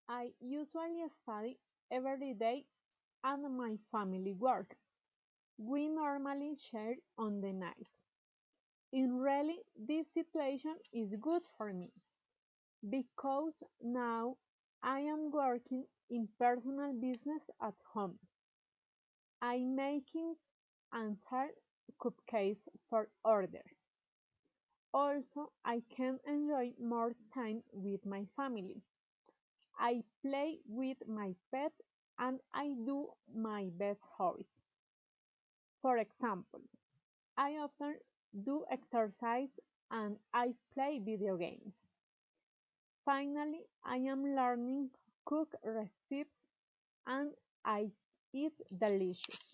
I usually study every day and my family work. We normally share on the night. In really, this situation is good for me because now I am working in personal business at home. I'm making and sell cupcakes for order. Also, I can enjoy more time with my family. I play with my pet and I do my best hobbies. For example, I often do exercise and I play video games. Finally, I am learning cook recipes and I eat delicious.